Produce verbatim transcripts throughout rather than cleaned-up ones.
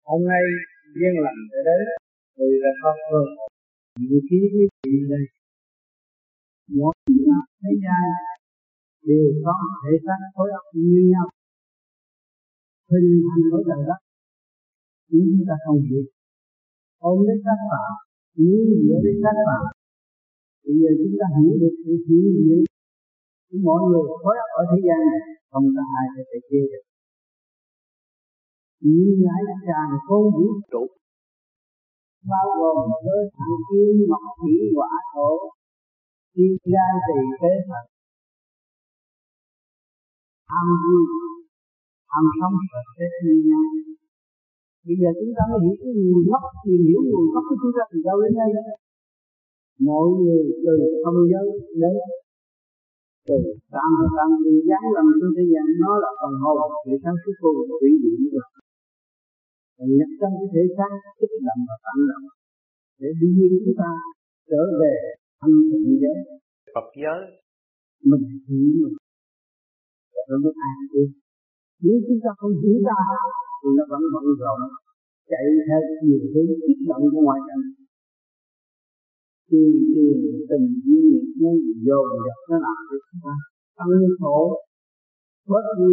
Hôm nay duyên lành để đến, người đã có cơ hội những ký quý vị đây. Mỗi người thế gian đều có thể xác khối óc như nhau, hình thành với trời đất, nhưng chúng ta không hiểu. Ôm lấy các bạn, như giữa với các bạn, bây giờ chúng ta hiểu được sự hiện diện của mọi người khối óc ở thế gian này, không có ai có thể chia được. Nhìn lại càng khôn vũ trụ, bao gồm cơ thằng kim ngọc thủy hỏa thổ, kim gan tỳ phế thận, ham vui, ham sống và chết như nhau. Bây giờ chúng ta mới hiểu cái nguồn gốc, tìm hiểu nguồn gốc của chúng ta từ đâu đến đây. Mọi người từ không giới đến từ tam và tam đi giáng lâm trên thế gian, nó là phần hồn sự sáng suốt của quỷ vị nữa. Và nhập trong cái thể xác kích động và phản động để đi chúng ta trở về thanh tịnh giới Phật giới. Mình hiểu mình rồi mới an yên. Nếu chúng ta không hiểu ra thì nó vẫn bận rộn chạy theo chiều hướng kích động của ngoại cảnh, tiền tiền tình duyên nó dồn dập nó làm cho chúng ta tăng khổ bớt vui,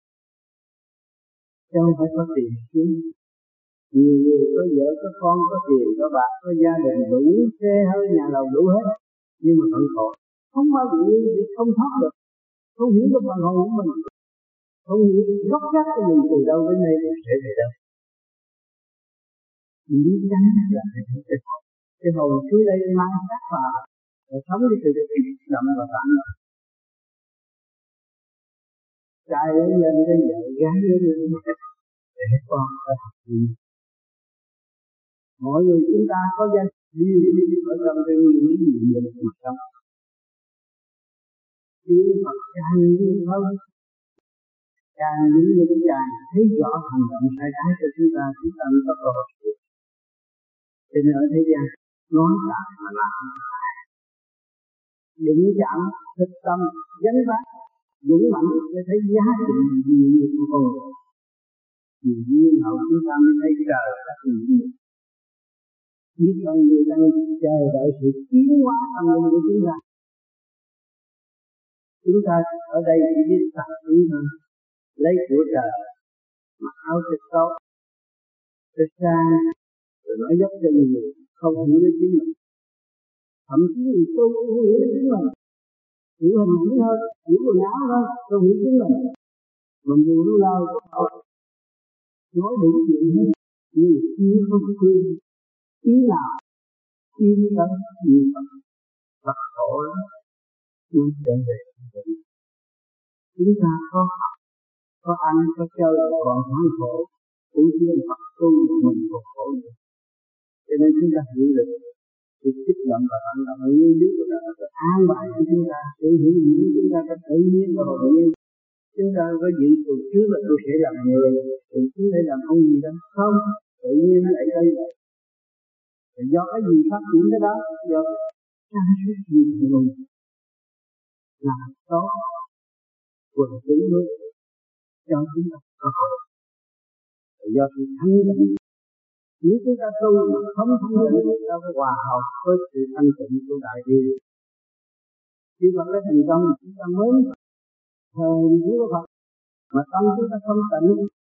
chứ không phải có tiền kiếm. Nhiều người có vợ có con có tiền có bạc có gia đình đủ xe hơi nhà lầu đủ hết, nhưng mà vẫn khổ, không bao giờ vì không thoát được, không hiểu được phần hồn của mình, không hiểu gốc gác của mình từ đâu đến đây sẽ về đâu. Lý chắn là phải hiểu cái hồn, cái hồn xuống đây mang sát vào và sống với sự kích động và phản động. Trai lên lên đến vợ, gái lên lên để con có học gì. Mọi người chúng ta có danh riêng ở trong cái nguyên lý gì nhiều mà sống. Tiếng Phật càng nhiều hơn, càng những người càng thấy rõ hành động sai trái của chúng ta, chúng ta mới có cơ hội. Cho nên ở thế gian nói lại mà làm đừng chạm thực tâm dấn bác dũng mạnh để thấy giá trị nhiều của con người. Vì duyên hậu chúng ta mới thấy trời các người biết con người đang chờ đợi sự tiến hóa tâm linh của chúng ta. Chúng ta ở đây chỉ biết tập ý thôi, lấy của trời, mặc áo thật tốt, thật sang, rồi nói dốc cho người không hiểu đến chính mình. Thậm chí người tu cũng không hiểu đến chính mình, hiểu hình ảnh thôi, hiểu quần áo thôi, không hiểu chính mình. Mình dù lâu lâu nói đủ chuyện hết, nhưng chưa không thương ý nào tin tâm như Phật. Phật khổ lắm, chúng trở về chúng ta có học, có ăn, có chơi, còn hoang khổ, cũng chỉ là Phật tu mình còn khổ nữa. Cho nên chúng ta hiểu được sự kích động và phản động nguyên lý của nó sẽ an bài cho chúng ta, sự hiểu hiểu chúng ta có tự nhiên và hồn nhiên. Chúng ta có dự từ trước là tôi sẽ làm người, từ trước để làm ông gì đó, không, tự nhiên nó lại đây. Do cái gì phát triển cái đó, do sáng suốt gì của mình là tốt, quần chúng nước cho chúng ta có hội. Do sự thanh tịnh, nếu chúng ta tu mà không thanh tịnh, ta phải hòa hợp với sự thanh tịnh của đại bi. Khi Phật đã thành công, chúng ta mới thờ Chúa Phật, mà tâm chúng ta không tịnh,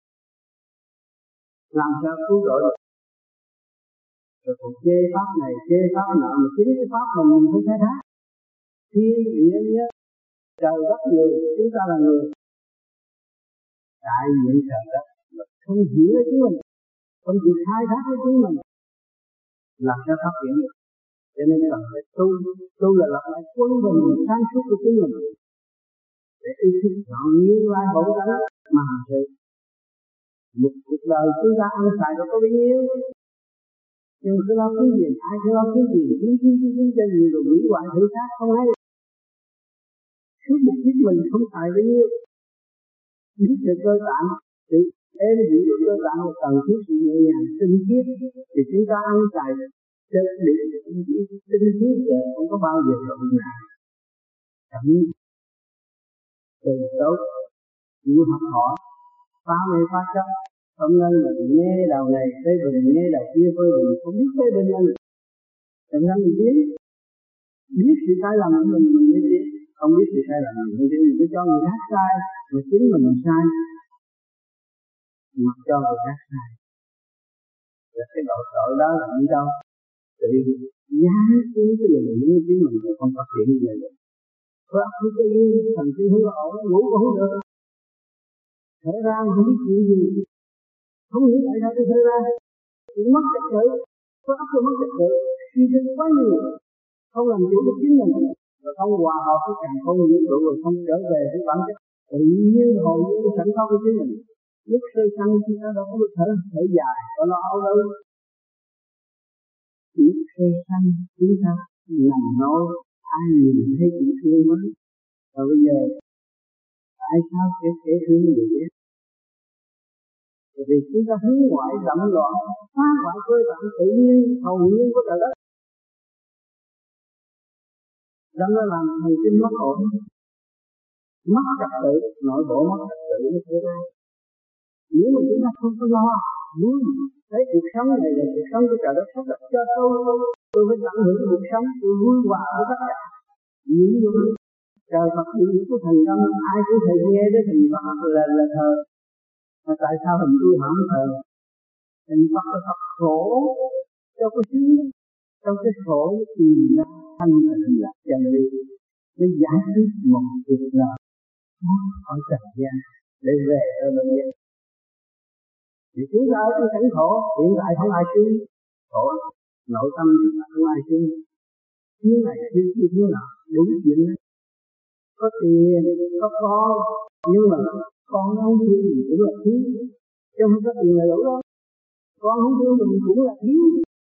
làm sao cứu rỗi được? Rồi còn chê pháp này, chê pháp nọ, mà chính cái pháp mà mình không khai thác. Thiên địa nhớ, trời đất người, chúng ta là người đại diện trời đất, không hiểu lấy chính mình, không chịu khai thác lấy chính mình, làm sao phát triển được? Cho nên cần phải tu, tu là lập lại quân bình sáng suốt của chính mình, để ý thức chọn nguyên lai bổn tánh mà hành sự. Một cuộc đời chúng ta ăn xài đâu có bao nhiêu, nhưng cứ lo kiếm tiền, ai cứ lo kiếm tiền, kiếm kiếm kiếm kiếm cho nhiều rồi hủy hoại thể xác không hay. Suốt một kiếp mình không xài bao nhiêu, biết sự cơ tạng, sự êm dịu của cơ tạng là cần thiết sự nhẹ nhàng tinh khiết, thì chúng ta ăn xài cho để tinh khiết rồi không có bao giờ rộng rãi. Cảm từ tốt, chịu học hỏi, phá mê phá chấp, Không nên là nghe đầu này phê bình, nghe đầu kia phê bình, không biết phê bình mình. Thành ra mình biết, biết sự sai lầm của mình, mình mới biết. Không biết sự sai lầm mình mới biết, mình cứ cho người khác sai, mà chính mình mình sai. Mặc cho người khác sai. Và cái độ tội đó là đi đâu? Tự giáng xuống cái lực lượng của chính mình mà không phát triển như vậy được. Với ấp cứ yên, thành cái hứa ổn, ngủ cũng không được. Thở ra mà không biết chuyện gì. Không hiểu tại sao tôi thở ra. Tôi mất trật tự. Với ấp tôi mất trật tự. Suy thức quá nhiều. Không làm chủ được chính mình. Và không hòa hợp với càng không vũ trụ rồi không trở về với bản chất tự nhiên hồn nhiên sẵn có của chính mình. Lúc sơ sanh chúng ta đâu có được thở, thở dài, có lo âu đâu. Lúc sơ sanh chúng ta nằm nói, ai nhìn thấy cũng thương mới. Và bây giờ, tại sao kẻ kẻ thương người biết? Bởi vì chúng ta hướng ngoại đậm loạn, phá hoại cơ bản tự nhiên, hồn nhiên của trời đất. Đâm ra làm thần kinh mất ổn, mất trật tự, nội bộ mất trật tự nó xảy ra. Nếu mà chúng ta không có lo, muốn thấy cuộc sống này là cuộc sống của trời đất sắp đặt cho tôi, tôi phải tận hưởng cuộc sống, tôi vui hòa với tất cả. Những điều trời Phật những cái thành tâm, ai cũng thể nghe đến thành Phật là là thờ. Mà tại sao hình tôi không thờ? Thành Phật là Phật khổ, cho cái sướng, trong cái khổ tìm ra thanh tịnh là chân lý. Nó giải quyết một việc nào ở trần gian để về ở bên kia. Thì chúng ta ở trong cảnh khổ, hiện tại không ai suy khổ, nội tâm chúng ta không ai suy. Thiếu này thiếu kia thiếu nọ, đúng chuyện đó. Có tiền, có con, nhưng mà con nó không thương gì cũng là thiếu. Chứ không có tiền là đủ đâu. Con không thương mình cũng là thiếu.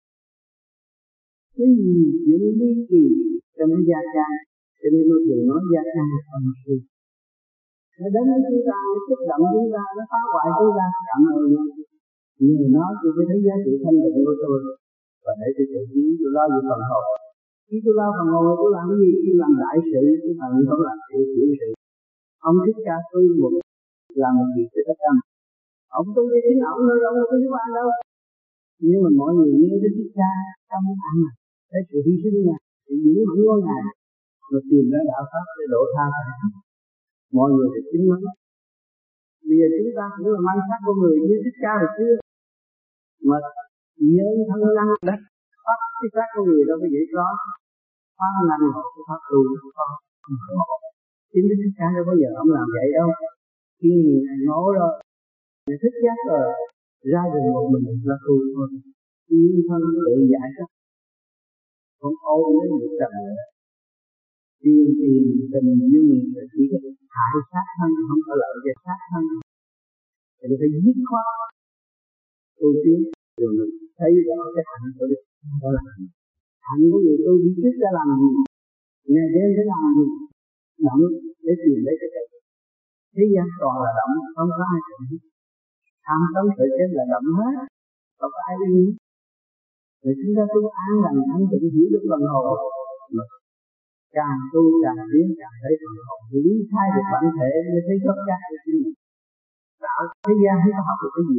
Cái gì chuyện ly kỳ trong cái gia can, cho nên tôi thường nói gia can là âm suy. Nó đến với chúng ta, nó kích động chúng ta, nó phá hoại chúng ta, cảm ơn nó. Người nói tôi phải thấy giá trị thanh định của tôi, và để tôi tự nhiên tôi lo về phần hồn. Khi tôi lo phần hồn tôi làm cái gì? Tôi làm đại sự, tôi phần không làm sự tiểu sự. Ông Thích Ca tu một làm một việc cho tất cả. Ông tu cái chính ông nơi ông có giúp ai đâu. Nhưng mà mọi người nghe đến Thích Ca trong ăn mà, thấy sự hy sinh này, thì giữ hẳn ngôi ngài, rồi tìm ra đạo pháp để độ tha cả. Mọi người thì chính nó. Bây giờ chúng ta cũng là mang sắc của người như Thích Ca hồi xưa, mà nhân thân năng đất phát cái xác của người đâu có dễ có, phá năng hộ của pháp tu có. Chính Đức Thích Ca đâu bao giờ ông làm vậy đâu. Khi ngài ngộ rồi, ngài thích giác rồi, ra đường một mình là tu thôi, yên thân tự giải thoát, không ôm lấy một trần nữa. Tiên tiền tình duyên là chỉ có hại sát thân, không có lợi cho sát thân. Thì phải dứt khoát tu tiến, rồi mình thấy rõ cái hạnh của Đức đó là hạnh của người tu đi trước đã làm gì, ngày đêm phải làm gì, động để tìm lấy cái cái thế gian toàn là động, không có ai động. Tham sống sợ chết là động hết, không có ai yên. Rồi chúng ta tu an lành thanh tịnh hiểu được phần hồn, mà càng tu càng tiến càng thấy phần hồn, lý khai được bản thể mới thấy gốc gác của chính mình. Đạo thế gian không có học được cái gì,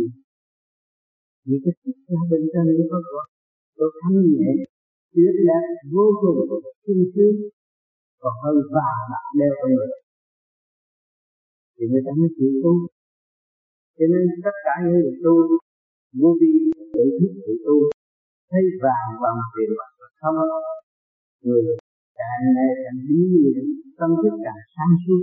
vì cái sức ra bên trên nó có có có thanh nhẹ, tuyệt đẹp vô cùng sung sướng, còn hơn vàng bạc đeo ở người. Thì người ta mới chịu tu. Cho nên tất cả những người tu vô vi tự thức tự tu, thấy vàng bằng tiền bạc không, người càng ngày càng đi luyện, tâm thức càng sáng suốt.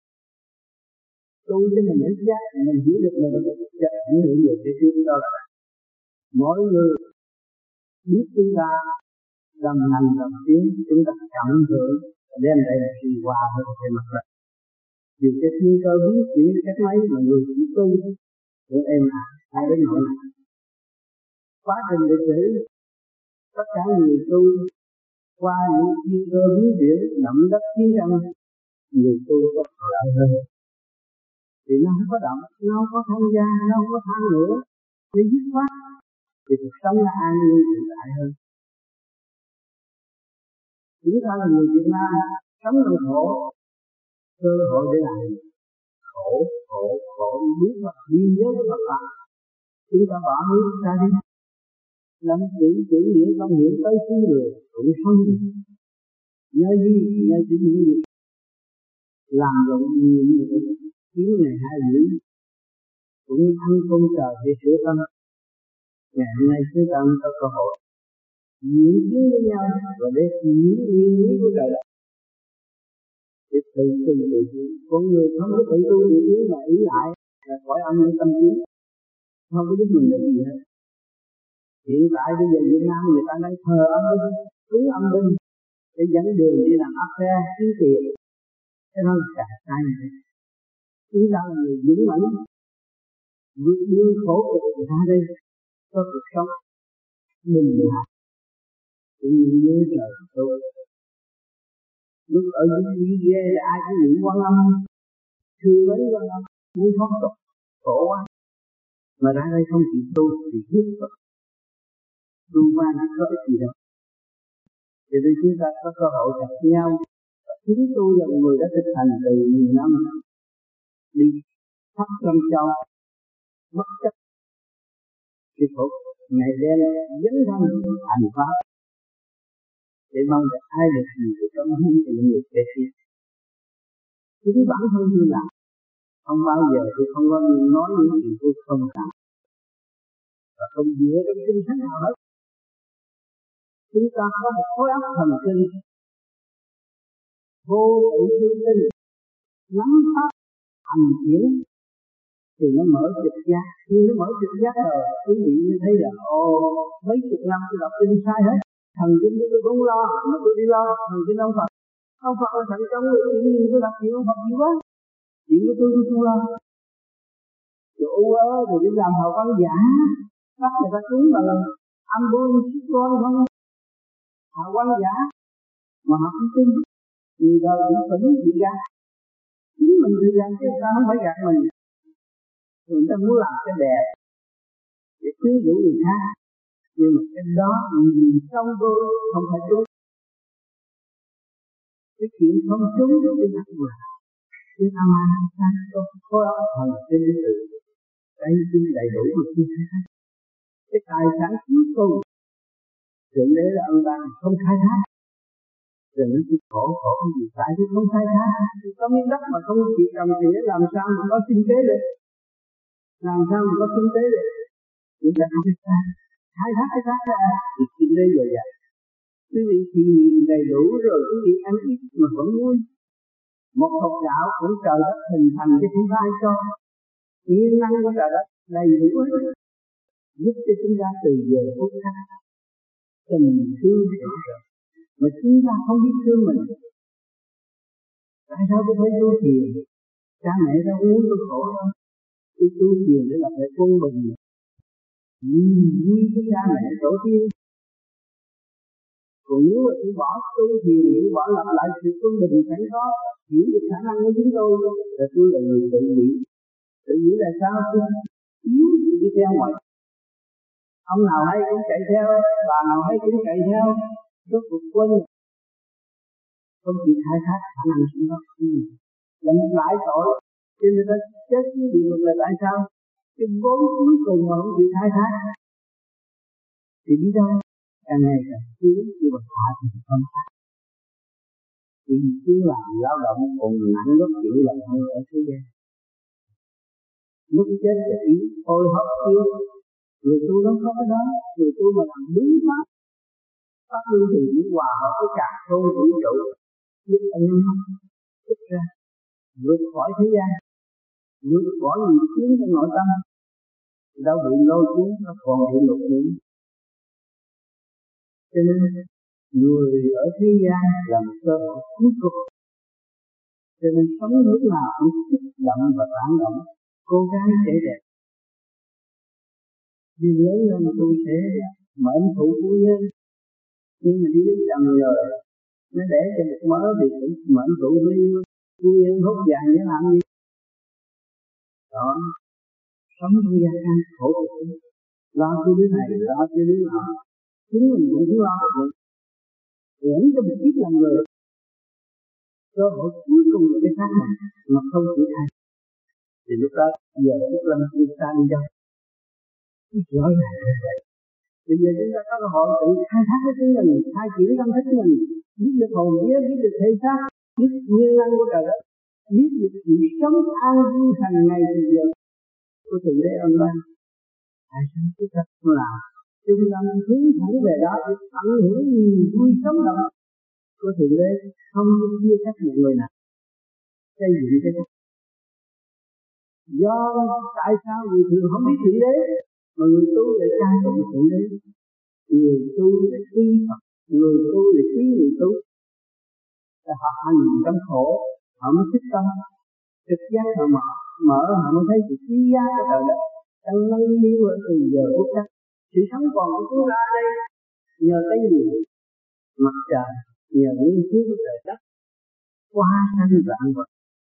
Tu cho mình hết giác, mình hiểu được mình cho ảnh hưởng nhiều cái tiếng đó là mỗi người biết chúng ta đồng hành đồng tiến, chúng ta cảm hưởng đem lại là sự hòa hợp về mặt đất. Dù cái thiên cơ biến chuyển cách mấy mà người chỉ tu của em à, ai đến nỗi này. Quá trình lịch sử, tất cả người tu qua những thiên cơ biến chuyển động đất chiến tranh, người tu có lợi hơn. Vì nó không có động, nó không có tham gia, nó không có tham nữa, nó dứt khoát, thì cuộc sống nó an nhiên tự tại hơn. Chúng ta là người Việt Nam, sống trong khổ, cơ hội để làm khổ, khổ, khổ, bước vào biên giới của Phật pháp. Chúng ta bỏ nước ra đi, lâm chữ chữ nghĩa công hiện tới cứu người cũng không gì. Nhớ gì, nhớ chữ nghĩa làm rộng nhiều như vậy, kiếm ngày hai buổi cũng như ăn cơm trời để sửa tâm. Ngày hôm nay chúng ta có cơ hội diễn kiến với nhau và để diễn nguyên lý của trời đất để tự tu tự tiến. Con người không có tự tu tự tiến mà ý lại là khỏi âm những tâm trí, không có giúp mình được gì hết. Hiện tại bây giờ Việt Nam người ta đang thờ âm binh, cúng âm binh để dẫn đường đi làm áp phe kiếm tiền. Cái đó là cả sai này. Chúng ta là người dũng mãnh vượt biên khổ cực ra đây có cuộc sống bình lạc cũng như trời tôi. Lúc ở dưới ghê là ai cũng niệm Quan Âm, thương mấy Quan Âm muốn thoát tục khổ quá, mà ra đây không chịu tu thì giết tục tu qua nó có ích gì đâu. Cho nên chúng ta có cơ hội gặp nhau. Chính tôi là một người đã thực hành từ nhiều năm đi khắp trong châu bất chấp cái khổ ngày đêm dấn thân hành pháp để mong được ai được gì của tâm hiến từ người kế tiếp. Chính bản thân tôi làm không bao giờ tôi không có nói những chuyện tôi không làm và không dựa trong kinh thánh nào hết. Chúng ta có một khối óc thần kinh vô tự tư tinh nắm pháp hành chuyển thì nó mở trực giác. Khi nó mở trực giác rồi quý vị mới thấy là ồ mấy chục năm tôi đọc kinh sai hết. Thần kinh tôi không lo mà tôi đi lo thần kinh ông Phật. Ông Phật là thành công rồi chuyện gì tôi đọc chuyện ông Phật nhiều quá. Chuyện của tôi tôi không lo. Rồi u ớ rồi đi làm hào văn giả bắt người ta cúng bằng âm bôn xích con không. Hào văn giả mà họ không tin. Người đời bị phỉnh bị gạt. Chính mình tự gạt chứ ta không phải gạt mình. Người ta muốn làm cái đẹp để quyến rũ người khác, nhưng mà cái đó nhìn trong vô không phải đúng. Cái chuyện không đúng cái đặc quyền cái tham ăn sang có khối óc thần trên tự đây chính đầy đủ của chúng ta. Cái tài sản cuối cùng thượng đế là ân ban không khai thác. Rồi nó chỉ khổ khổ cái gì tại vì không khai thác. Có miếng đất mà không chịu trồng thì làm sao mà có sinh kế được, làm sao mà có kinh tế được. Chúng ta không biết ta khai thác cái thác ra thì kinh tế rồi vậy. Quý vị thì đầy đủ rồi quý vị ăn ít mà vẫn vui. Một hộp gạo cũng trời đất hình thành cái thứ hai cho nguyên năng của trời đất đầy đủ hết, giúp cho chúng ta từ giờ phút khác tình thương rõ rệt. Mà chúng ta không biết thương mình. Tại sao tôi phải tu thiền? Cha mẹ đâu muốn tôi khổ đâu. Tôi tu thiền để làm lại quân bình. Vui với cha mẹ tổ tiên. Còn nếu mà tôi bỏ tu thiền, tôi bỏ lặp lại sự quân bình chẳng có hiểu được khả năng của chúng tôi, là tôi là người tự nghĩ. Tự nghĩ là sao? Tôi yếu đi theo ngoại. Ông nào hay cũng chạy theo, bà nào hay cũng chạy theo. Tôi cuộc quân không chịu khai thác khả năng của nó. Là một đại tội. Cho nên ta chết với địa ngục là tại sao? Cái vốn cuối cùng mà không chịu khai thác thì đi đâu? Càng ngày càng thiếu khi mà hạ thì không khác. Vì cứ làm lao động còn nặng gấp triệu lần hơn ở thế gian. Lúc chết là ý ôi hấp yêu. Người tu nó có cái đó. Người tu mà làm đúng pháp pháp luân thường chuyển hòa hợp với cả thôn vũ trụ giúp anh em thức ra vượt khỏi thế gian, vượt khỏi những tiếng trong nội tâm đâu bị lôi cuốn nó còn bị lục điểm. Cho nên người ở thế gian là một cơ hội cuối cùng. Cho nên sống lúc nào cũng kích động và tản động, cố gắng trẻ đẹp. Đi lớn lên tôi sẽ mệnh phụ phu nhân, nhưng mà đi đến chồng rồi nó để cho một mớ thì cũng mệnh phụ phu nhân hút vàng để làm gì? Đó, sống trong gia can khổ cực, lo cho đứa này, lo cho đứa nọ, chính mình cũng không lo được. Hưởng cho một ít làm người, cơ hội cuối cùng của cái khác này mà không chịu thay, thì lúc đó giờ Phúc Lâm chúng ta đi đâu? rõ ràng như vậy. Bây giờ chúng ta có cơ hội tự khai thác cái chính mình, khai triển tâm thức mình, biết được hồn vía, biết được thể xác, biết nguyên năng của trời đất, biết được sự sống an vui hàng ngày từ giờ của thượng đế ân ban. Tại sao chúng ta không làm? Chúng ta hướng thẳng về đó để tận hưởng niềm vui sống động của thượng đế, không có chia cắt một người nào. Xây dựng cái đó. Do tại sao người thường không biết thượng đế, mà người tu lại ca tụng thượng đế, người tu lại quý Phật, người tu lại quý người tu. Ta họ hành trong khổ, họ mới thích tâm, trực giác họ mở, mở họ mới thấy sự quý giá của trời đất, tăng nâng niu ở từ giờ phút khắc. Sự sống còn của chúng ta đây nhờ cái gì? Mặt trời, nhờ nguyên khí của trời đất, qua sanh vạn vật,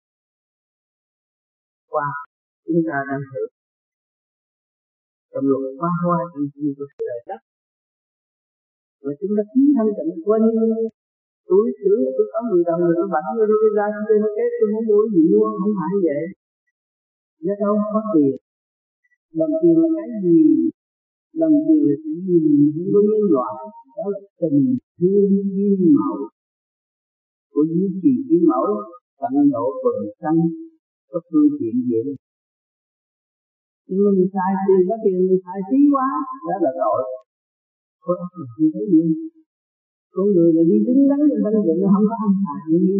qua chúng ta đang thử trong luật qua hoa trong duyên của trời đất, và chúng ta tiến thân tận quên túi sữa tôi có mười đồng rồi tôi bảnh rồi tôi ra tôi nó kết tôi muốn mua gì mua, không phải vậy. Giá đâu có tiền, đồng tiền là cái gì? Đồng tiền là sự gì của nhân loại, đó là tình thương kim mẫu của duy trì kim mẫu, tận độ phần sanh có phương tiện dễ. Nhưng mình xài tiền có tiền mình xài phí quá, đó là tội. Có ác là không thấy gì. Con người là đi đứng đắn trên thanh tịnh nó không có ăn xài gì.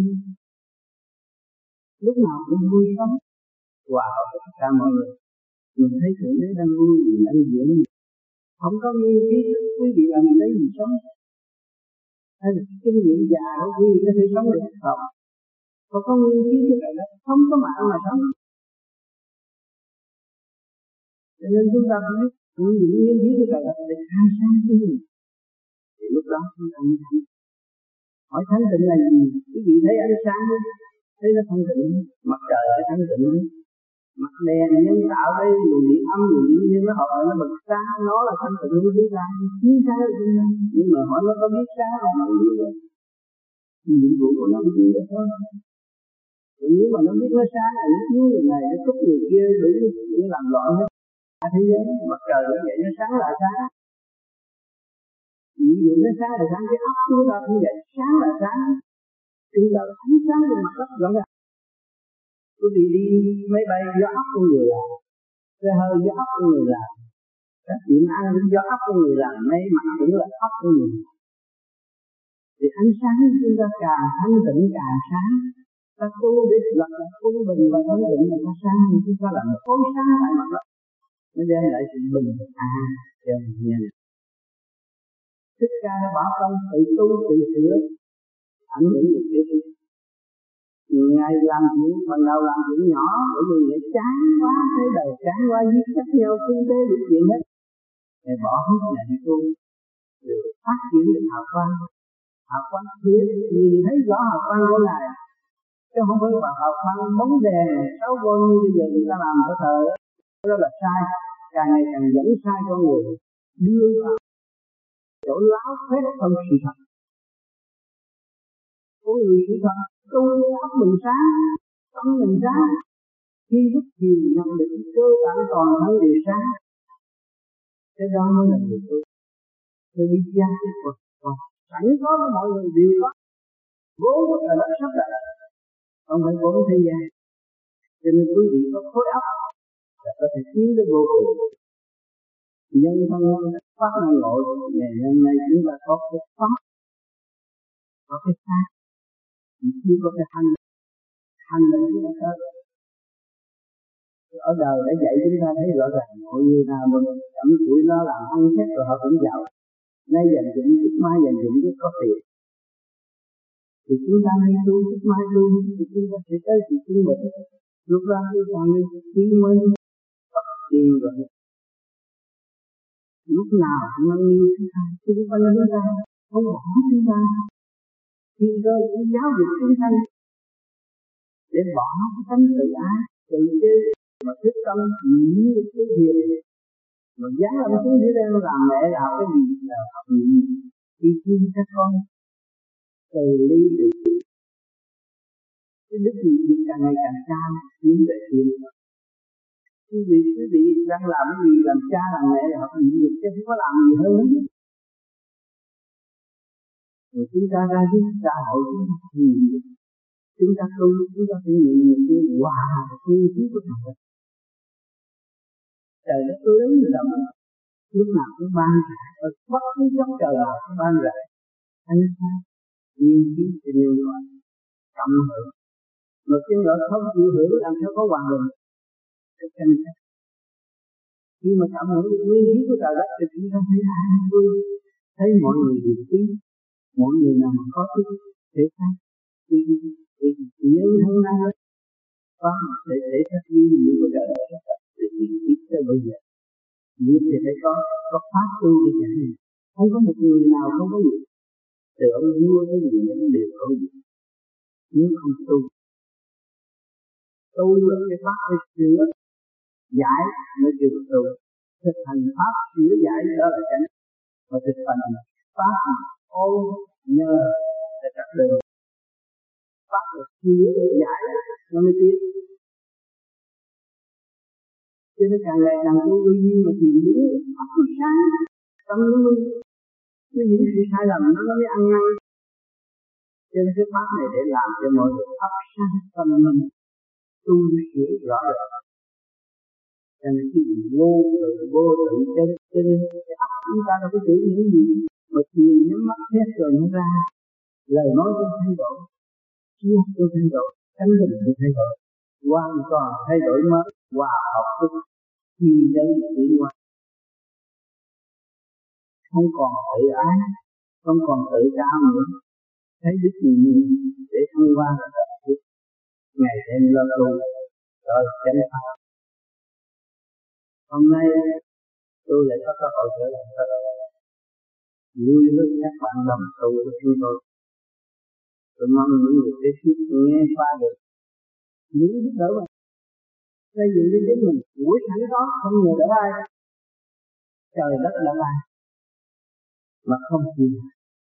Lúc nào cũng vui sống, hòa hợp với tất cả mọi người. Mình thấy thượng đế đang vui, mình đang dưỡng. Không có nguyên trí quý vị làm lấy gì sống. Hay là kinh nghiệm già của quý vị có thể sống được không? Còn có nguyên trí như vậy đó, không có mạng mà sống. Cho nên chúng ta phải biết những nguyên trí như vậy là để khai sáng cái gì. Thì lúc đó chúng ta mới thấy. Hỏi thanh tịnh là gì? Quý vị thấy ánh sáng, thấy nó thanh tịnh, mặt trời là thanh tịnh. Mặt đèn nhân tạo đây, luồng điện âm, luồng điện nhiên nó hợp nó bật sáng, nó là thanh tịnh của chúng ta, chiếu sáng của chúng ta. Nhưng mà hỏi nó có biết sáng không? Nó biết đâu. Nhiệm vụ của nó biết được thôi. Nếu mà nó biết nó sáng là nó chiếu người này, nó cúp người kia, đủ nó làm loạn hết thế giới. Mặt trời nó vậy nó sáng là sáng. Ví dụ nó sáng là sáng, cái óc chúng ta cũng vậy, sáng là sáng. Chúng ta ánh sáng trên mặt đất rõ ràng. Quý vị đi máy bay do óc con người làm, xe hơi do óc con người làm, các chuyện ăn cũng do óc con người làm, may mặc cũng là óc con người. Thì ánh sáng chúng ta càng thanh tịnh càng sáng. Ta tu để lập là quân bình và thanh tịnh là ta sáng, nhưng chúng ta làm một khối sáng tại mặt đất. Nó đem lại sự bình an cho nhân. Thích Ca đã bỏ công tự tu tự sửa, ảnh hưởng được cái gì? Ngày làm chuyện, phần đầu làm chuyện nhỏ, bởi vì nghĩa chán quá, thế đời chán quá, giết chết nhau, kinh tế được chuyện hết. Để bỏ hết là đi tu, rồi phát triển được hào quang. Hào quang kia, nhìn thấy rõ hào quang của Ngài. Chứ không phải là hào quang bóng đèn, xấu vô như bây giờ người ta làm cái thờ đó. Đó là sai, càng ngày càng dẫn sai con người, đưa vào chỗ láo phép không sự thật. Con người sự thật, tu óc mình sáng, tâm mình sáng, khi lúc gì nhận định cơ bản toàn thân đều sáng. Cái đó mới là người tu. Tôi đi ra cái Phật Phật sẵn có của mọi người đều có, vốn là đất sắp đặt, không phải vốn thế gian. Cho nên quý vị có khối óc là có thể tiến tới vô cùng. Nhân thân phát năng ngộ, ngày hôm nay chúng ta có cái pháp, có cái pháp, chỉ chưa có cái hành, hành là chúng ta có. Ở đời đã dạy chúng ta thấy rõ ràng, mọi người nào mình cẩm tuổi nó làm ăn xét rồi họ cũng giàu. Nay dành dụng chút mai dành dụng chút có tiền. Thì chúng ta hay tu chút mai tu, thì chúng ta sẽ tới sự chứng minh. Lúc đó chúng ta mới chứng minh Phật tiền rồi. Lúc nào cũng nâng niu chúng ta, chúng ta chúng ta, không bỏ chúng ta. Khi cơ cũng giáo dục chúng ta để bỏ cái tánh tự ái, tự chê, mà thức tâm nhiều cái việc mà dám làm xuống dưới đây làm mẹ là học cái gì là học gì khi xin các con từ ly từ cái đức gì càng ngày càng cao tiến về thiên. Quý vị quý vị đang làm cái gì, làm cha làm mẹ là học nhịn nhục chứ không có làm gì hơn. Rồi chúng ta ra với xã hội chúng ta nhịn nhục, chúng ta tu, chúng ta phải nhịn nhục như hòa nguyên khí của trời đất. Trời đất lớn như động, lúc nào cũng ban rải, ở bất cứ góc trời nào cũng ban rải. Anh sao? Nguyên khí thì nhiều loại, cộng hưởng. Mà cái lợi không chịu hưởng làm sao có hòa bình. Cái chân chất. Khi mà cảm hưởng được nguyên khí của trời đất thì chúng ta thấy an vui, thấy mọi người đều quý, mọi người nào mà có thức để thấy thì thì nhân thân năng lực có để để phát huy những của trời đất để tìm kiếm cho bây giờ. Như thì phải có có pháp tu để giải này. Không có một người nào không có gì. Từ ông vua tới người dân đều có gì. Nếu không tu, tu là cái pháp để sửa giải mới được tu. Thực hành pháp sửa giải đó là chánh. Và thực hành pháp ôn nhờ là trật tự. Pháp là sửa giải nó mới tiến. Cho nên càng ngày càng tu đôi nhiên mà tìm những pháp nó sáng tâm linh. Chứ những sự sai lầm nó mới ăn năn. Cho nên cái pháp này để làm cho mọi người ấp sáng tâm linh, tu sửa rõ rệt. Cho nên cái gì vô tự vô tự trên trên cái ấp chúng ta đâu có chữ những gì mà thiền nhắm mắt hết rồi nó ra. Lời nói tôi thay đổi, trí óc tôi thay đổi, tánh tình tôi thay đổi, hoàn toàn thay đổi mới, hòa hợp với khi đến tiến hóa. Không còn tự ái, không còn tự cao nữa, thấy đức nhiều để thăng hoa là cần thiết. Ngày đêm lo tu rồi chánh pháp. Hôm nay tôi lại có cơ hội trở lại thật vui với các bạn đồng tu của chúng tôi. Tôi mong những người kế tiếp nghe qua được những giúp đỡ mình, xây dựng cho chính mình của sẵn có, không nhờ đỡ ai. Trời đất đã ban mà không chịu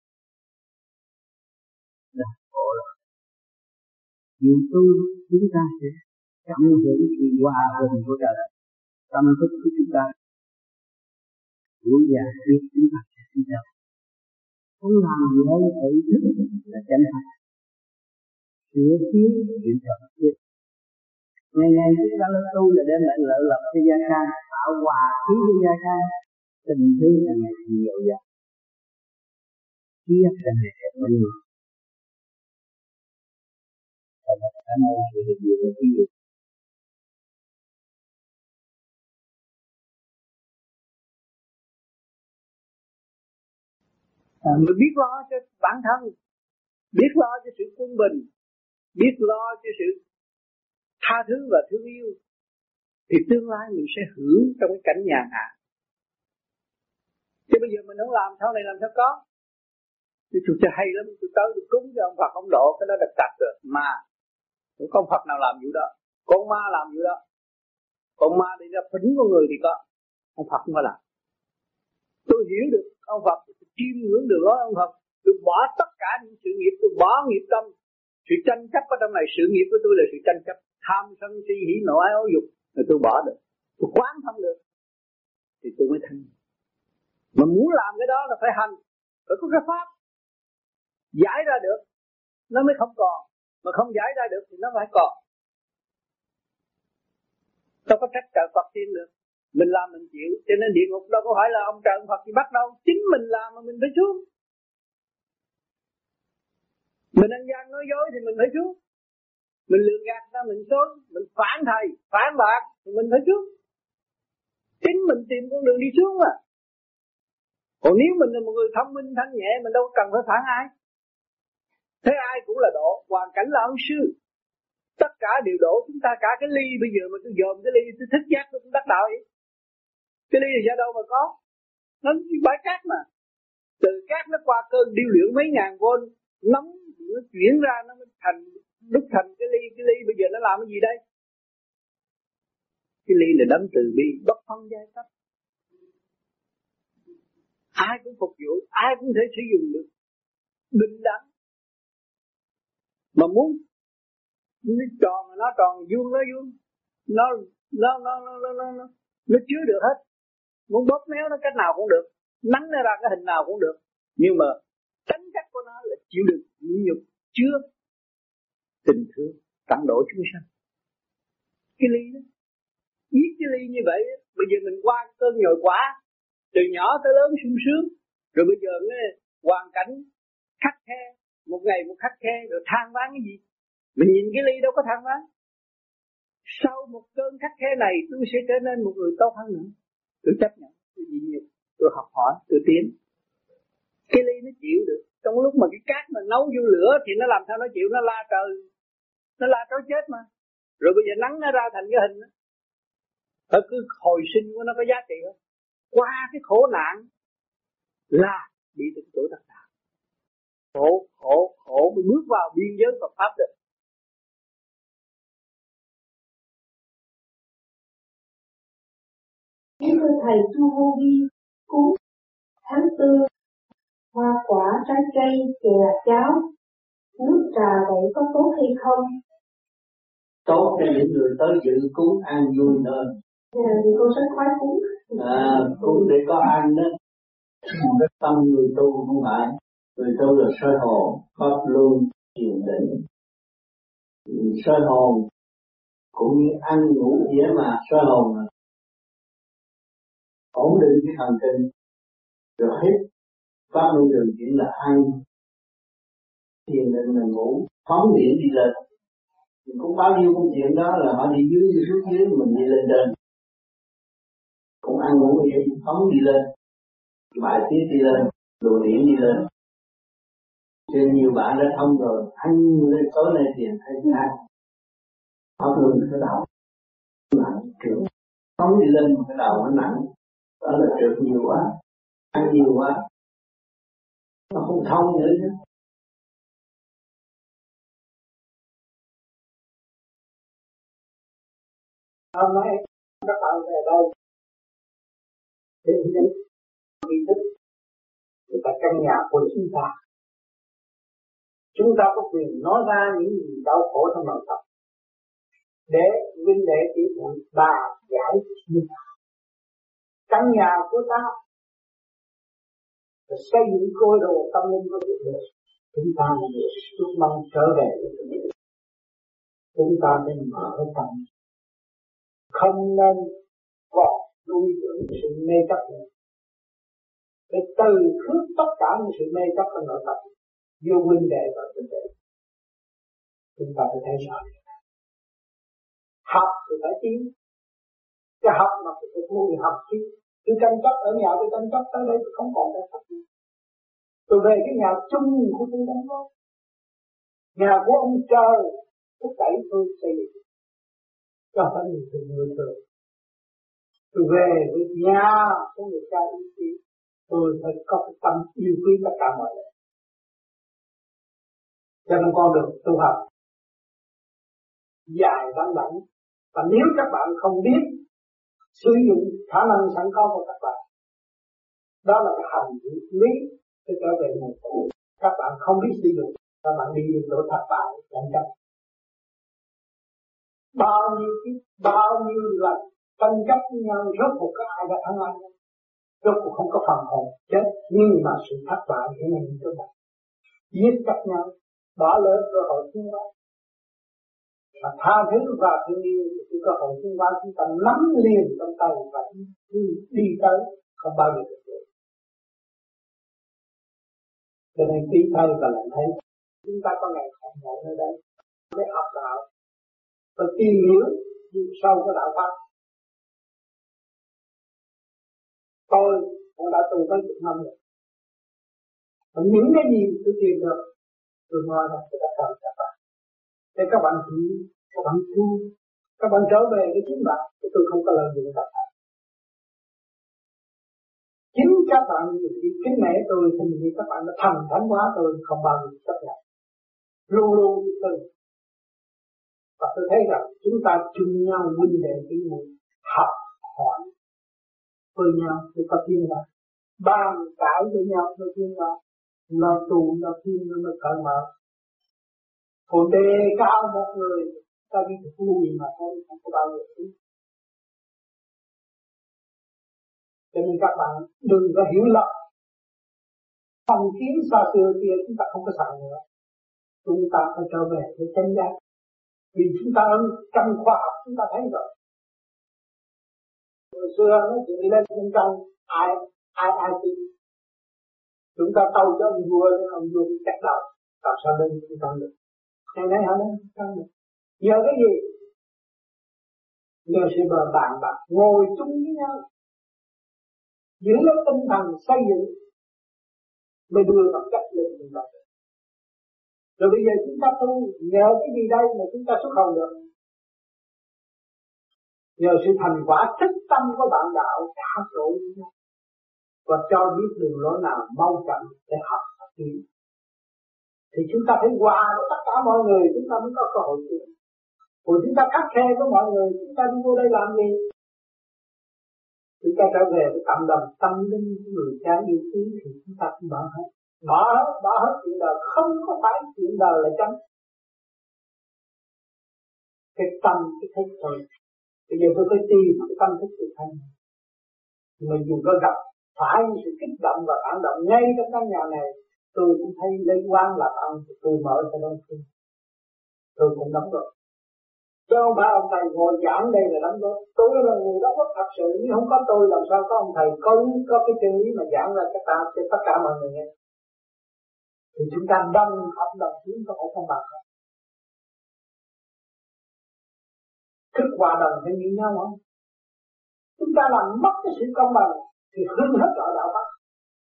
là khổ rồi. Dù tu chúng ta sẽ cảm hưởng sự hòa bình của trời đất, tâm thức của chúng ta vui già biết chúng ta sẽ đi đâu. Không làm gì hơn tự thức là chánh pháp, sửa tiến chuyện thật thiết. Ngày ngày chúng ta lên tu là đem lại lợi lộc cho gia can, tạo hòa khí cho gia can, tình thương càng ngày càng nhiều dần, chia càng ngày càng nhiều. Cảm ơn sự hiện diện của quý vị. À, mình biết lo cho bản thân, biết lo cho sự quân bình, biết lo cho sự tha thứ và thương yêu, thì tương lai mình sẽ hưởng trong cái cảnh nhàn hạ. Chứ bây giờ mình không làm, sau này làm sao có? Thì tôi sẽ hay lắm, tôi tới tôi cúng cho ông Phật ông độ, cái đó đặc tặc được. Mà cũng không Phật nào làm vụ đó, con ma làm vụ đó. Con ma đi ra phỉnh con người thì có, ông Phật không có làm. Tôi hiểu được ông Phật, tôi chiêm ngưỡng được đó ông Phật. Tôi bỏ tất cả những sự nghiệp, tôi bỏ nghiệp tâm. Sự tranh chấp ở trong này, sự nghiệp của tôi là sự tranh chấp. Tham sân si hỉ nộ ái ố dục, rồi tôi bỏ được. Tôi quán thông được, thì tôi mới thanh. Mà muốn làm cái đó là phải hành, phải có cái pháp. Giải ra được, nó mới không còn. Mà không giải ra được thì nó phải còn. Đâu có trách trời Phật tiên được. Mình làm mình chịu. Cho nên địa ngục đâu có phải là ông trời ông Phật gì bắt đâu. Chính mình làm mà mình phải xuống. Mình ăn gian nói dối thì mình phải xuống. Mình lừa gạt ta mình xuống. Mình phản thầy, phản bạc thì mình phải xuống. Chính mình tìm con đường đi xuống mà. Còn nếu mình là một người thông minh thanh nhẹ, mình đâu cần phải phản ai. Thế ai cũng là độ, hoàn cảnh là ông sư. Tất cả đều đổ chúng ta, cả cái ly bây giờ mà tôi dòm cái ly, tôi thích giác tôi cũng đắc đạo vậy. Cái ly thì ra đâu mà có. Nó bãi cát mà. Từ cát nó qua cơn điêu luyện mấy ngàn vôn, nóng, nó chuyển ra nó mới thành, đúc thành cái ly. Cái ly bây giờ nó làm cái gì đây? Cái ly là đấng từ bi, bất phân giai cấp. Ai cũng phục vụ, ai cũng thể sử dụng được. Bình đẳng. Mà muốn nó tròn nó tròn, vuông nó vuông, nó nó nó nó nó nó nó, nó chứa được hết. Muốn bóp méo nó cách nào cũng được, nắn nó ra cái hình nào cũng được, nhưng mà tính chất của nó là chịu đựng nhịn nhục, chứa tình thương tận độ chúng sanh. Cái ly đó, giết cái ly như vậy, bây giờ mình qua cơn nhồi quả, từ nhỏ tới lớn sung sướng, rồi bây giờ nghe hoàn cảnh khắc khe, một ngày một khắc khe, rồi than vãn cái gì? Mình nhìn cái ly đâu có than vãn. Sau một cơn khắc khe này, tôi sẽ trở nên một người tốt hơn nữa. Tôi chấp nhận, tôi nhịn nhục, tôi học hỏi, tôi tiến. Cái ly nó chịu được. Trong lúc mà cái cát mà nấu vô lửa thì nó làm sao nó chịu, nó la trời, nó la trời chết mà. Rồi bây giờ nắng nó ra thành cái hình đó. Thật cứ hồi sinh của nó có giá trị không? Qua cái khổ nạn là đi đến chỗ thật đạo. Khổ, khổ, khổ mới bước vào biên giới Phật Pháp được. Kính thưa Thầy Tu Vô Vi, cúng tháng tư, hoa quả, trái cây, chè, cháo, nước trà vậy có tốt hay không? Tốt cho những người tới dự cúng ăn vui thôi. À, thì con rất khoái cúng. À, cúng để có ăn đó. Cái tâm người tu không phải. Người tu là soi hồn, pháp luân, thiền định. Soi hồn cũng như ăn ngủ dễ mà soi hồn là ổn định cái thần kinh, rồi hết pháp luân thường chuyển là ăn, thiền định là ngủ, phóng điện đi lên. Mình cũng bao nhiêu công chuyện đó là họ đi dưới đi xuống dưới, mình đi lên trên. Cũng ăn ngủ vậy, phóng đi lên, bài tiết đi lên, đồ điện đi lên. Cho nhiều bạn đã thông rồi, ăn lên tối nay thiền hay ăn. Pháp luân cái đầu nặng trượt, phóng đi lên cái đầu nó nặng, đó là trượt nhiều quá, ăn nhiều quá, nó không thông nữa chứ. Hôm nay các bạn về đây để đến ý thức của cả căn nhà của chúng ta. Chúng ta có quyền nói ra những gì đau khổ trong nội tâm để vinh đệ chỉ phụ bà giải chúng ta. Căn nhà của ta là xây dựng cơ đồ tâm linh của cuộc đời. Chúng ta chúc mong trở về với cuộc đời. Chúng ta phải mở tâm, không nên còn nuôi dưỡng sự mê chấp nữa, để từ khước tất cả những sự mê chấp trong nội tâm, vô huynh đệ và huynh đệ. Chúng ta phải thấy rõ. Học thì phải tiến, cái học mà phải thu thì học chứ. Tôi tranh chấp ở nhà, tôi tranh chấp tới đây tôi không còn tranh chấp nữa. Tôi về cái nhà chung của tôi đóng góp, nhà của ông trời thúc đẩy tôi xây dựng, cho phải người thường người thường. Tôi về với nhà của người cha yêu quý, tôi phải có cái tâm yêu quý tất cả mọi người. Cho nên con đường tu học dài đắng đẵng, và nếu các bạn không biết sử dụng khả năng sẵn có của các bạn, đó là cái hành lý để trở về nguồn cội. Các bạn không biết sử dụng, các bạn đi đến chỗ thất bại, chẳng chấp. Bao nhiêu bao nhiêu lần tranh chấp với nhau, rốt cuộc có ai đã thắng ai, rốt cuộc không có phần hồn chết, nhưng mà sự thất bại thế này như thế này, giết cắt nhau, bỏ lỡ cơ hội tiến hóa. Mà tha thứ và thương yêu thì cơ hội tiến hóa chúng ta nắm liền trong tay và đi, đi tới không bao giờ được được. Cho nên tí thay và lạnh thấy chúng ta có ngày không ngộ nơi đây để học đạo và tìm hiểu sâu của đạo Pháp. Tôi cũng đã tu tới chục năm rồi. Và những cái gì tôi tìm được, tôi nói ra cho tất cả các bạn. Để các bạn hiểu, các bạn tu, các bạn trở về với chính bạn, chứ tôi không có lợi dụng các bạn. Chính các bạn vì kính nể tôi thì vì các bạn đã thần thánh hóa tôi không bao giờ chấp nhận. Luôn luôn từ. Và tôi thấy rằng chúng ta chung nhau huynh đệ với nhau, học hỏi với nhau để có tiến hóa, bàn cãi với nhau mới tiến hóa, nó tu nó tiến nó mới cởi mở. Còn đề cao một người ta đi được lùi mà thôi, không có bao giờ tiến. Cho nên các bạn đừng có hiểu lầm. Phong kiến xa xưa kia chúng ta không có sợ nữa. Chúng ta phải trở về với chân giác. Vì chúng ta ở trong khoa học chúng ta thấy rồi. Hồi xưa nói chuyện đi lên bên trong, ai ai ai tin. Chúng ta tâu cho ông vua, ông vua chặt đầu. Làm sao lên bên trong được? Ngày nay họ lên bên trong được. Nhờ cái gì? Nhờ sự bờ bàn bạc, ngồi chung với nhau. Giữ lấy tinh thần xây dựng mới đưa vào cách lên bên trong. Rồi bây giờ chúng ta tu, nhờ cái gì đây mà chúng ta xuất hồn được? Nhờ sự thành quả thức tâm của bạn đạo đã trộn và cho biết đường lối nào mau chậm để học và tiến. Thì chúng ta phải hòa với tất cả mọi người, chúng ta mới có cơ hội tiến. Còn chúng ta khắt khe với mọi người, chúng ta đi vô đây làm gì? Chúng ta trở về với cộng đồng tâm linh của người cha yêu quý thì chúng ta cũng bỏ hết. Bỏ hết, bỏ hết chuyện đời, không có phải chuyện đời là chấm. Cái tâm, cái thức thôi. Bây giờ tôi phải tìm cái tâm thức của thân. Mà dù có gặp phải sự kích động và phản động ngay trong căn nhà này, tôi cũng thấy lấy quan làm ăn, tôi mở cho đông phương. Tôi cũng đóng góp. Chứ không phải ông thầy ngồi giảng đây là đóng góp. Tôi là người đóng góp thật sự, nhưng không có tôi làm sao có ông thầy có, có cái chân lý mà giảng ra cho ta, cho tất cả mọi người nghe. Thì chúng ta đồng hợp đồng tiến có phải không bằng không? Thức hòa đồng phải như nhau không? Chúng ta làm mất cái sự công bằng thì hư hết mọi đạo pháp.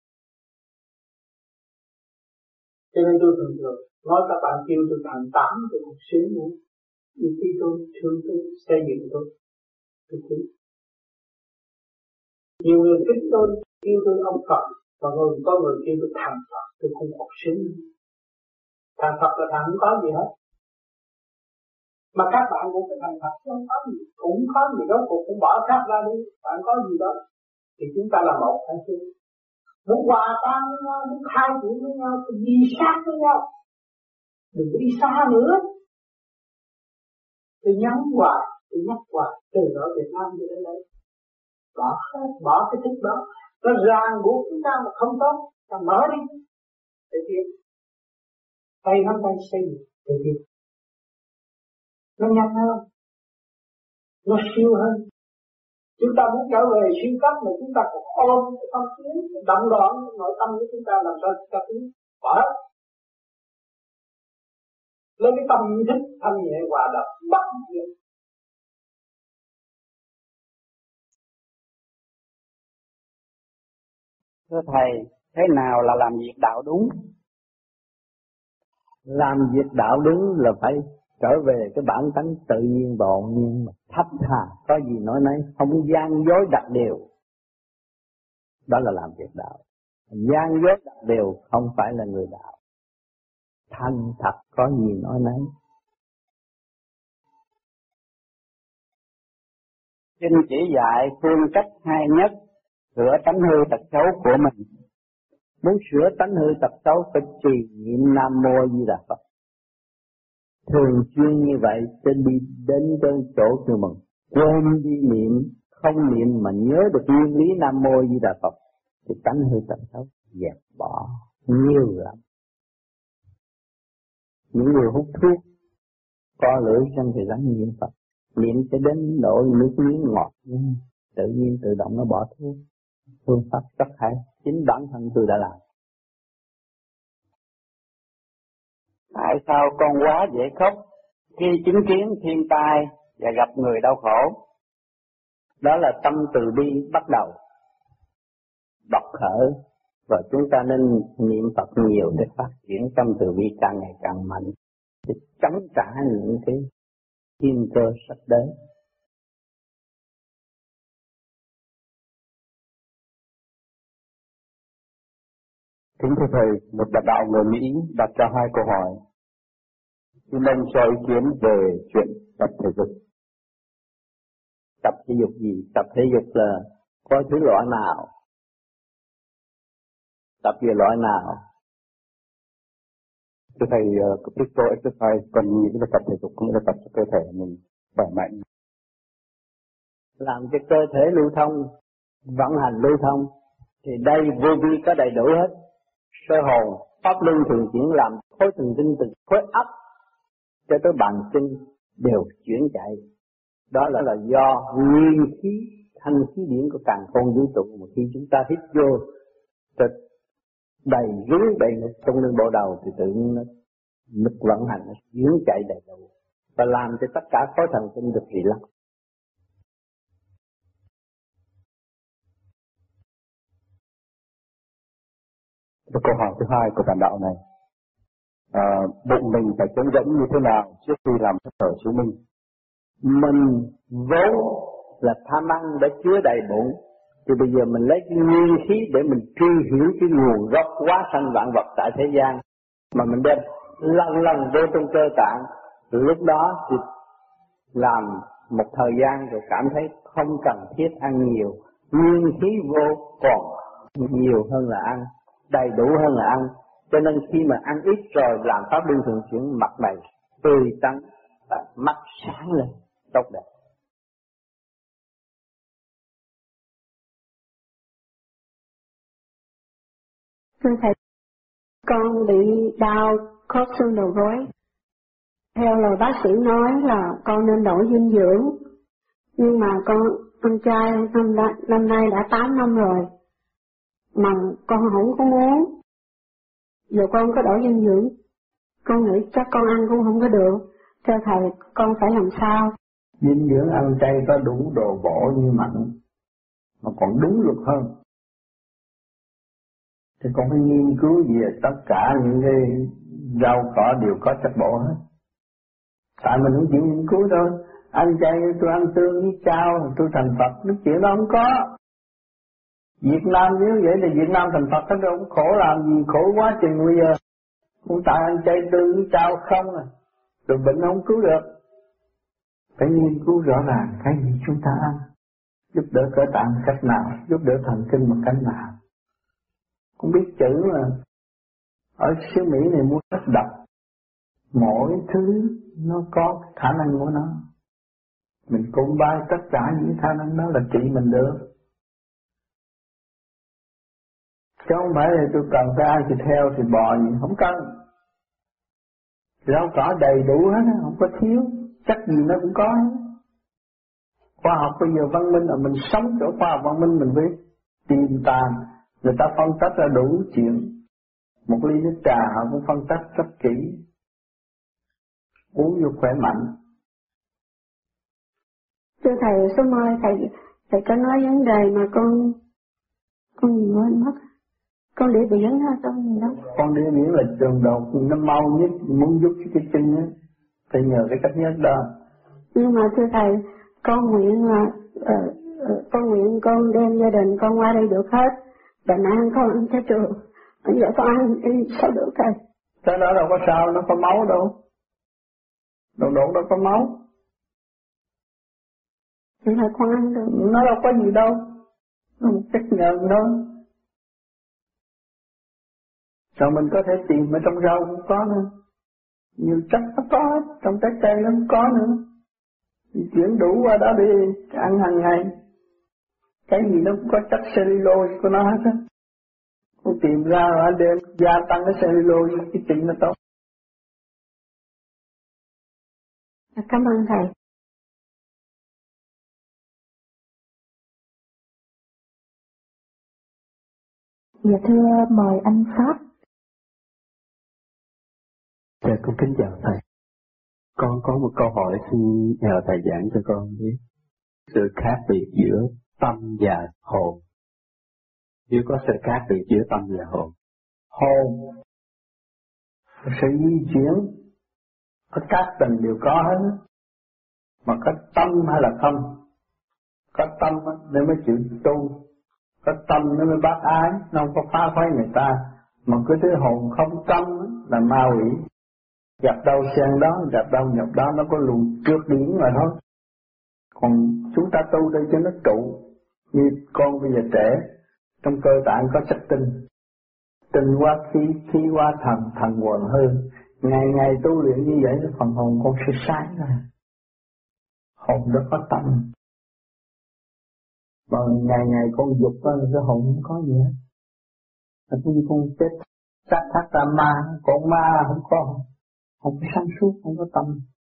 Cho nên tôi thường thường nói các bạn kêu tôi thành tám tôi cũng sướng nữa. Nhưng khi tôi thương tôi, xây dựng tôi, tôi kính. Nhiều người kính tôi, kêu tôi ông Phật, và người có người kêu tôi thành Phật, tôi không còn sướng nữa. Thành Phật là thành không có gì hết. Mà các bạn cũng phải thành Phật, không có gì, cũng có gì đó, cũng, cũng bỏ khác ra đi, bạn có gì đó. Thì chúng ta là một hay chưa? Muốn hòa tan với nhau, muốn khai triển với nhau, thì đi sát với nhau. Đừng đi xa nữa. Tôi nhắn hoài, tôi nhắc hoài, từ đó Việt Nam đi đến đây. Bỏ hết, bỏ cái thức đó. Nó ràng buộc chúng ta mà không tốt, ta mở đi. Để tiếp. Tay nắm tay xây dựng, để tiếp. Nó nhanh hơn. Nó siêu hơn. Chúng ta muốn trở về siêu cấp mà chúng ta còn ôm cái tâm tiến, động loạn nội tâm của chúng ta làm sao chúng ta tiến. Bỏ hết. Lấy cái tâm thức thanh nhẹ hòa đồng bất diệt. Thưa Thầy, thế nào là làm việc đạo đúng? Làm việc đạo đúng là phải trở về cái bản tánh tự nhiên bổn nhiên, thấp thà, có gì nói nấy, không gian dối đặt điều. Đó là làm việc đạo. Gian dối đặt điều không phải là người đạo. Thanh thật có gì nói nấy. Xin chỉ dạy phương cách hay nhất sửa tánh hư tật xấu của mình. Muốn sửa tánh hư tật xấu phải trì niệm Nam Mô Di Đà Phật. Thường xuyên như vậy sẽ đi đến cái chỗ của mình. Quên đi niệm, không niệm mà nhớ được nguyên lý Nam Mô Di Đà Phật thì tánh hư tật xấu dẹp bỏ nhiều lắm. Những người hút thuốc co lưỡi sang thì ráng niệm Phật, niệm cho đến độ nước miếng ngọt, tự nhiên tự động nó bỏ thuốc. Phương pháp rất hay, chính bản thân tôi đã làm. Tại sao con quá dễ khóc khi chứng kiến thiên tai và gặp người đau khổ? Đó là tâm từ bi bắt đầu bộc khởi, và chúng ta nên niệm Phật nhiều để phát triển tâm từ bi càng ngày càng mạnh, để chống trả những cái thiên cơ sắp đến. Kính thưa Thầy, một bạn đạo người Mỹ đặt ra hai câu hỏi. Xin ông cho ý kiến về chuyện tập thể dục. Tập thể dục gì? Tập thể dục là có thứ loại nào? Tập về loại nào? Thưa Thầy, uh, physical exercise còn nghĩa là tập thể dục, cũng là tập cho cơ thể mình khỏe mạnh. Làm cho cơ thể lưu thông vận hành lưu thông, thì đây vô vi có đầy đủ hết. Sơ hồn, pháp luân thường chuyển làm khối thần kinh từ khối óc cho tới bàn chân đều chuyển chạy. Đó là, là do nguyên khí thanh khí điển của càn khôn vũ trụ, mà khi chúng ta hít vô đầy rúng đầy ngực trong lưng bộ đầu thì tự nhiên nó lực vận hành nó chuyển chạy đầy đủ và làm cho tất cả khối thần kinh được trị lắng. Câu hỏi thứ hai của bản đạo này, à, bụng mình phải trống rỗng như thế nào trước khi làm phép thở chứng minh? Mình vốn là tham ăn đã chứa đầy bụng, thì bây giờ mình lấy cái nguyên khí để mình truy hiểu cái nguồn gốc hóa sanh vạn vật tại thế gian, mà mình đem lần lần vô trong cơ tạng, lúc đó thì làm một thời gian rồi cảm thấy không cần thiết ăn nhiều, nguyên khí vô còn nhiều hơn là ăn, đầy đủ hơn là ăn. Cho nên khi mà ăn ít rồi làm pháp luân thường chuyển, mặt mày tươi tắn và mắt sáng lên, tốt đẹp. Thưa thầy, con bị đau khớp xương đầu gối. Theo lời bác sĩ nói là con nên đổi dinh dưỡng, nhưng mà con ăn chay năm, năm nay đã tám năm rồi, mà con không có muốn. Giờ con có đổi dinh dưỡng, con nghĩ chắc con ăn cũng không có được. Thưa thầy, con phải làm sao? Dinh dưỡng ăn chay có đủ đồ bổ như mặn, mà còn đúng luật hơn. Thì con phải nghiên cứu về tất cả những cái rau cỏ đều có chất bổ hết. Tại mình không chịu nghiên cứu thôi. Ăn chay tôi ăn tương với chao, tôi thành Phật, cái chuyện đó không có. Việt Nam nếu vậy thì Việt Nam thành Phật, nó đâu khổ làm gì, khổ quá chừng bây giờ. Cũng tại ăn chay tương với chao không à, rồi bệnh không cứu được. Phải nghiên cứu rõ ràng cái gì chúng ta ăn, giúp đỡ cơ tạng cách nào, giúp đỡ thần kinh một cách nào. Không biết chữ mà ở xứ Mỹ này muốn rất đọc, mỗi thứ nó có khả năng của nó. Mình cung bay tất cả những khả năng đó là trị mình được. Chứ không phải là tôi cần phải ăn thịt heo, thịt bò gì, không cần. Rau cỏ đầy đủ hết, không có thiếu, chắc gì nó cũng có hết. Khoa học bây giờ văn minh là mình sống chỗ khoa học văn minh, mình phải tìm tòi, người ta phân tích ra đủ chuyện. Một ly nước trà họ cũng phân tích rất kỹ, uống vô khỏe mạnh. Thưa thầy, số mai thầy thầy có nói vấn đề mà con con gì quên mất. Con đi biển hả, con gì đó? Con đi biển là trường đột, nó mau nhất, muốn giúp cái chân á, phải nhờ cái cách nhất đó. Nhưng mà thưa thầy, con nguyện là uh, uh, con nguyện con đem gia đình con qua đây được hết. Bệnh ăn con ăn theo trường, bây giờ con ăn đi sao được thầy? Cái đó đâu có sao, nó có máu đâu. Đồ đổ đâu có máu. Chỉ là con ăn được. Nó đâu có gì đâu, nó một chất nhờn thôi. Rồi mình có thể tìm ở trong rau cũng có nữa, nhiều chất nó có hết, trong trái cây nó cũng có nữa. Mình chuyển đủ qua đó để ăn hàng ngày. Cái gì nó cũng có chất cellulose của nó hết á. Cô tìm ra rồi đem gia tăng cái cellulose, cái chuyện nó tốt. Cảm ơn thầy. Dạ thưa mời anh Pháp. Dạ con kính chào thầy. Con có một câu hỏi xin nhờ thầy giảng cho con biết sự khác biệt giữa tâm và hồn. Nếu có sự khác biệt giữa tâm và hồn. Hồn, sự di chuyển, có các tầng đều có hết. Mà có tâm hay là không? Có tâm nên mới chịu tu. Có tâm nó mới bác ái, nó không có phá phái người ta. Mà cái thứ hồn không tâm là ma quỷ. Gặp đâu sen đó, gặp đâu nhập đó, nó có luồng trước điển mà thôi. Còn chúng ta tu đây cho nó trụ. Như con bây giờ trẻ, trong cơ tạng có chất tinh. Tinh qua khí, khí qua thần, thần quần hư. Ngày ngày tu luyện như vậy, phần hồn con sẽ sáng ra. Hồn đó có tâm. Mà ngày ngày con dục đó là cái hồn không có gì hết. Thật như con chết sát thác ra ma, con ma không có, không có sáng suốt, không có tâm.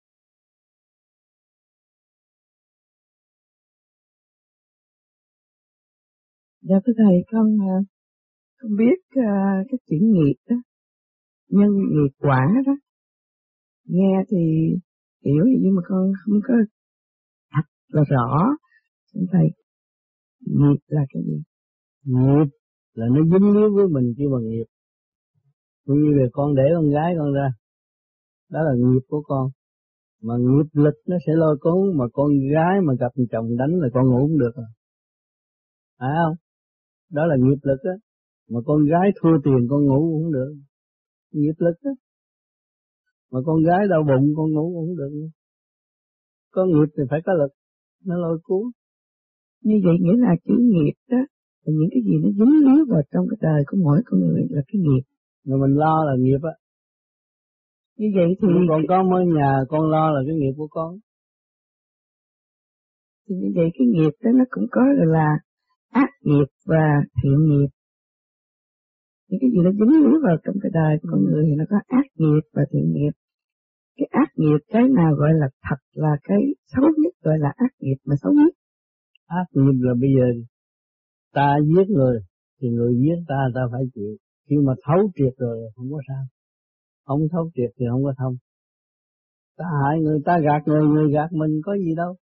Dạ thưa thầy, con con biết uh, cái chữ nghiệp đó, nhân nghiệp quả đó, nghe thì hiểu nhưng mà con không có thật là rõ. Xin thầy, nghiệp là cái gì? Nghiệp là nó dính líu với mình chứ bằng nghiệp. Cũng như là con để con gái con ra, đó là nghiệp của con. Mà nghiệp lực nó sẽ lôi cuốn, mà con gái mà gặp chồng đánh là con ngủ không được à. Phải không? Đó là nghiệp lực á. Mà con gái thua tiền con ngủ cũng không được. Nghiệp lực á. Mà con gái đau bụng con ngủ cũng không được. Có nghiệp thì phải có lực, nó lôi cuốn. Như vậy nghĩa là chữ nghiệp đó là những cái gì nó dính líu vào trong cái đời của mỗi con người là cái nghiệp. Mà mình lo là nghiệp á. Như vậy thì nếu con có mới nhà con lo là cái nghiệp của con. Thì như vậy cái nghiệp đó nó cũng có gọi là ác nghiệp và thiện nghiệp. Những cái gì nó dính líu vào trong cái đời của con người thì nó có ác nghiệp và thiện nghiệp. Cái ác nghiệp cái nào gọi là thật là cái xấu nhất, gọi là ác nghiệp mà xấu nhất. Ác nghiệp là bây giờ ta giết người thì người giết ta ta phải chịu. Khi mà thấu triệt rồi không có sao. Không thấu triệt thì không có thông. Ta hại người, ta gạt người, người gạt mình có gì đâu.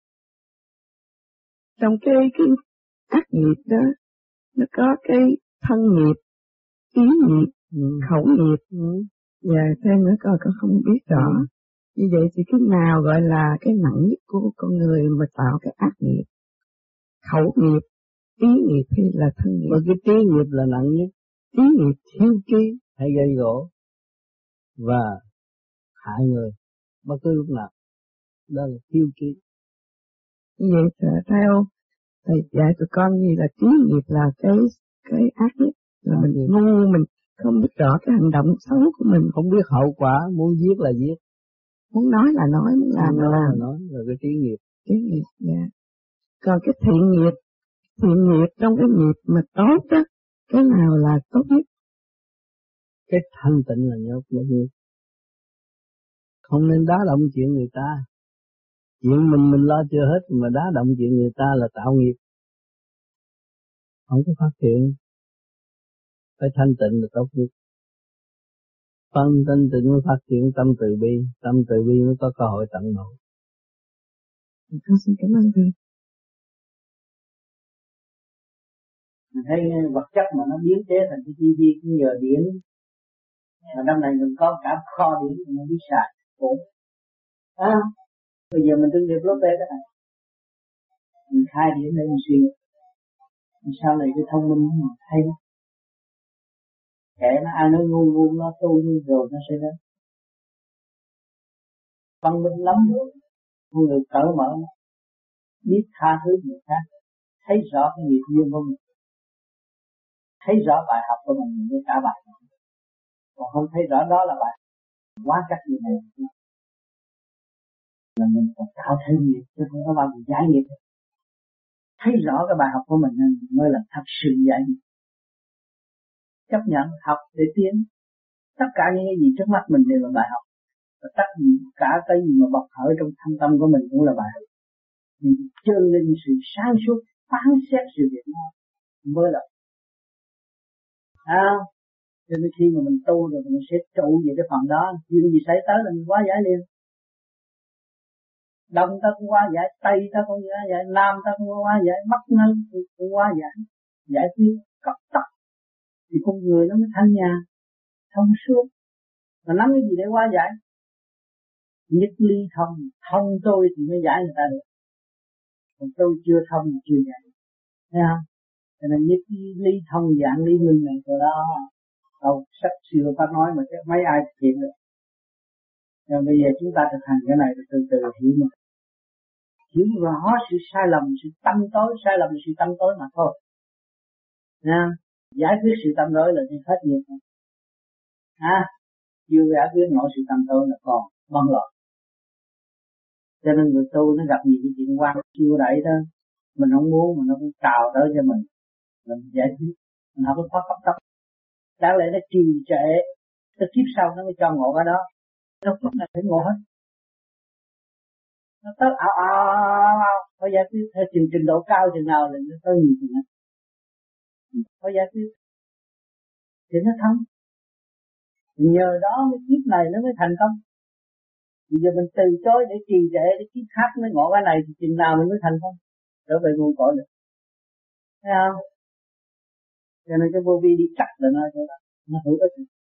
Trong cái, cái ác nghiệp đó nó có cái thân nghiệp, ý nghiệp, ừ. khẩu nghiệp, ừ. và thêm nữa coi con không biết rõ. Ừ. Như vậy thì cái nào gọi là cái nặng nhất của con người mà tạo cái ác nghiệp? Khẩu nghiệp, ý nghiệp hay là thân nghiệp? Mà cái trí nghiệp là nặng nhất. Trí nghiệp thiếu trí hay gây gỗ và hại người bất cứ lúc nào. Đó là thiếu trí. Như vậy theo thầy dạy tụi con như là trí nghiệp là cái cái ác nhất, là mình ngu, mình không biết rõ cái hành động xấu của mình, không biết hậu quả, muốn giết là giết, muốn nói là nói, muốn làm là làm, là nói là cái trí nghiệp. Trí nghiệp, dạ. Còn cái thiện nghiệp, thiện nghiệp trong cái nghiệp mà tốt đó, cái nào là tốt nhất? Cái thanh tịnh là nhốt là nghiệp. Không nên đá động chuyện người ta. Chuyện mình mình lo chưa hết mà đá động chuyện người ta là tạo nghiệp. Không có phát triển. Phải thanh tịnh là tốt nhất. Phân thanh tịnh mới phát triển tâm từ bi, tâm từ bi mới có cơ hội tận ngộ. Con xin cảm ơn thầy. Mình thấy vật chất mà nó biến chế thành cái tivi cũng nhờ điện. Mà năm này mình có cả kho điện mình biết xài khổ. À, bây giờ mình tương nghiệp lốp bê đó này. Mình khai điện để mình suy nghĩ. Sau này cái thông minh mình thấy đó. Kẻ nó ai nói ngu ngu nó tu đi rồi nó sẽ đến. Văn minh lắm rồi. Người cởi mở. Biết tha thứ người khác. Thấy rõ cái nghiệp duyên của mình. Thấy rõ bài học của mình với cả bài học. Còn không thấy rõ đó là bài học. Quá cách như này. Là mình còn tạo thêm nghiệp chứ không có bao giờ giải nghiệp. Thấy rõ cái bài học của mình mới là thật sự giải nghiệp. Chấp nhận học để tiến. Tất cả những cái gì trước mắt mình đều là bài học. Và tất cả cái gì mà bộc khởi trong thâm tâm của mình cũng là bài học. Mình trơn lên sự sáng suốt, phán xét sự việc đó mới là. À, cho nên khi mà mình tu rồi mình sẽ trụ về cái phần đó. Chuyện gì xảy tới là mình hóa giải liền. Đông ta cũng hóa giải, Tây ta cũng hóa giải, Nam ta cũng hóa giải, Bắc Ngân cũng hóa giải. Giải quyết cấp tốc. Thì con người nó mới thanh nhà, thông suốt. Mà nắm cái gì để hóa giải? Nhất ly thông, thông tôi thì mới giải người ta được. Còn tôi chưa thông thì chưa giải. Thấy không? Cho nên nhất ly thông dạng ly minh này rồi đó. Đâu, sách xưa Pháp nói mà mấy ai thực hiện được. Nhưng bây giờ chúng ta thực hành cái này từ từ hiểu mà. Hiểu rõ sự sai lầm, sự tâm tối, sai lầm là sự tâm tối mà thôi. Nha, giải quyết sự tâm tối là hết nghiệp. À, chưa giải quyết nổi sự tâm tối là còn băng loạn. Cho nên người tu nó gặp nhiều cái chuyện quan siêu đẩy đó, Mình không muốn mà nó cũng trào tới cho mình, mình giải quyết, mình không có thoát cấp cấp. Đáng lẽ nó trì trệ, cái kiếp sau nó mới cho ngộ ở đó, nó lúc này phải ngộ hết. Nó tới ảo ảo ảo, phải giải quyết theo trình trình độ cao chừng nào thì nó tới nhiều chừng nào. Phải giải quyết, thì nó thông. Nhờ đó cái kiếp này nó mới thành công. Bây giờ mình từ chối để trì trệ, để kiếp khác mới ngộ cái này thì chừng nào mình mới thành công, trở về nguồn cội được. Thấy không? Cho nên cái vô vi đi cắt là nó chỗ đó, nó hữu ích.